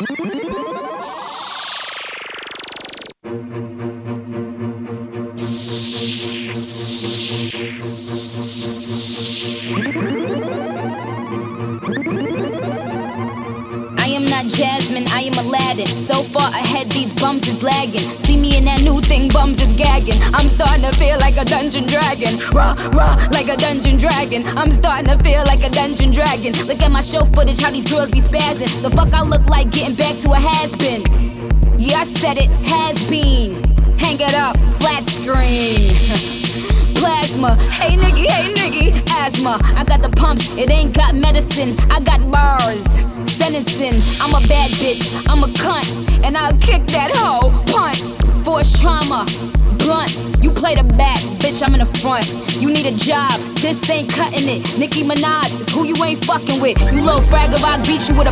I am not Jasmine, I am Aladdin. So far ahead, these bums is lagging. See me in that new thing, bums is gagging. I'm starting to feel like a dungeon dragon. Rah, rah, like a dungeon dragon. I'm starting to feel like a dungeon dragon. Look at my show footage, how these girls be spazzing. So fuck I look like getting back to a has-been. Yeah, I said it, has been. Hang it up, flat screen. Plasma, hey nigga, asthma. I got the pumps, it ain't got medicine. I got bars, sentencing. I'm a bad bitch, I'm a cunt, and I'll kick that hoe, punt. Force trauma, blunt. You play the back, bitch, I'm in the front. You need a job, this ain't cutting it. Nicki Minaj is who you ain't fucking with. You little fraggle, I'll beat you with a